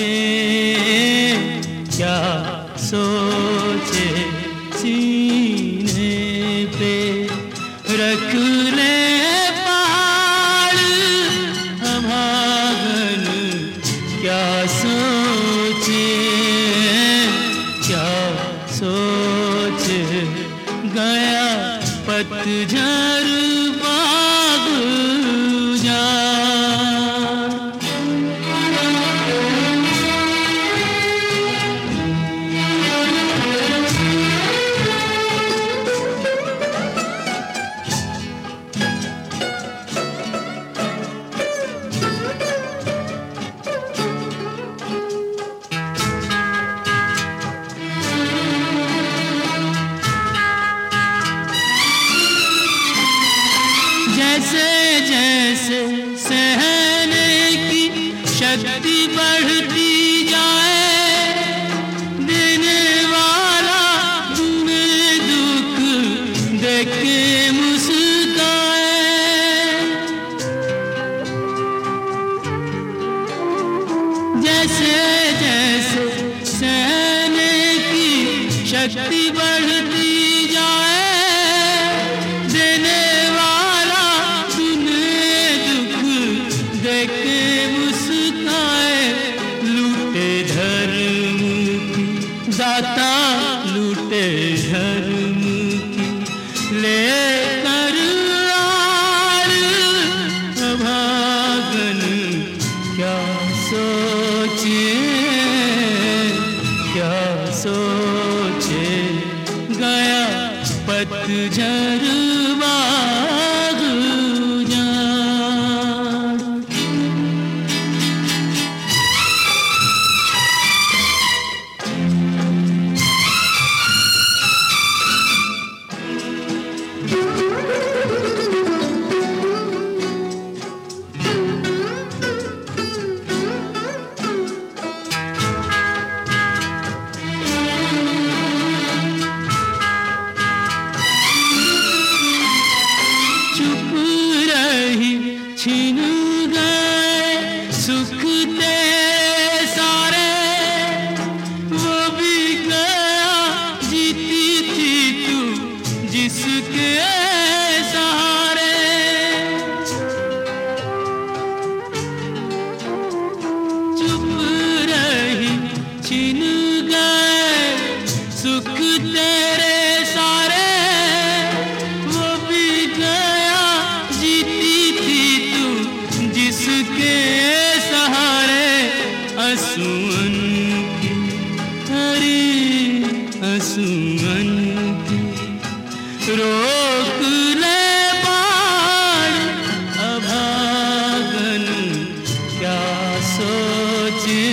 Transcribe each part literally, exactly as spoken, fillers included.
सोचे, क्या सोचे, सीने पे रख ले पहाड़ अभागन, क्या सोचे, क्या सोचे, गया पतझड़ बाग जा। जैसे जैसे सहने की शक्ति बढ़ती जाए, देने वाला तुम्हें दुख देख के मुस्काए। जैसे जैसे सहने की शक्ति बढ़ती जाए, दाता लूटे धर्म की लेकर आड़ अभागन, क्या सोचे, क्या सोचे, गया पतझड़ बाग जा। छिन गए सुख तेरे सारे, वो भी गया जीती थी तू जिसके सहारे। चुप रही छिन गए सुख तेरे सारे, वो भी गया जीती जिसके सहारे। असुअन की हरी असुअन की रोक ले बाण अभागन, क्या सोचे,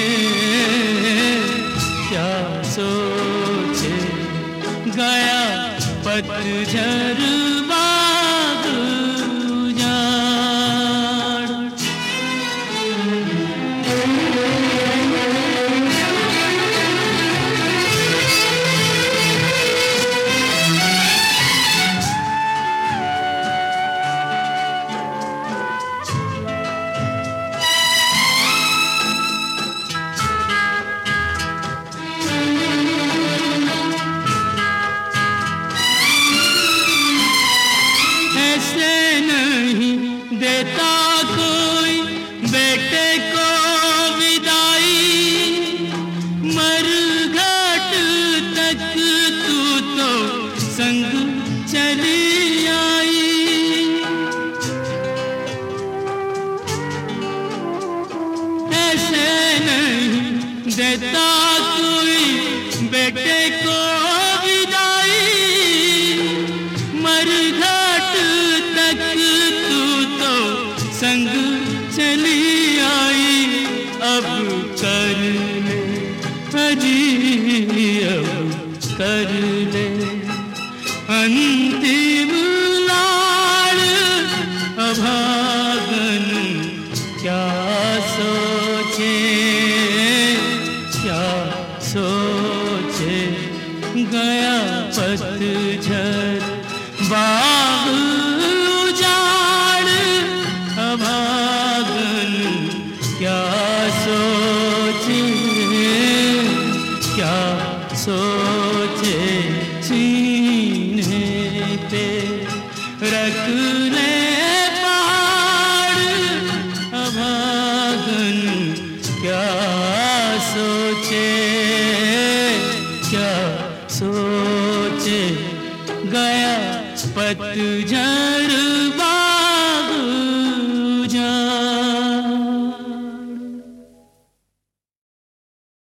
क्या सोचे, गया पतझड़ बाग जा। ऐसे नहीं देता कोई बेटे को विदाई, मरघट तक तू तो संग चली आई। ऐसे नहीं देता कोई बेटे को विदाई, मरघट तक तू तो संग चली आई। अब कर ले हजी, अब कर ले अंतिम लाड़ अभागन, क्या सोचे, क्या संभले पहाड़ अभागन क्या सोचे, क्या सोचे। गया पतझड़ बाग उजाड़।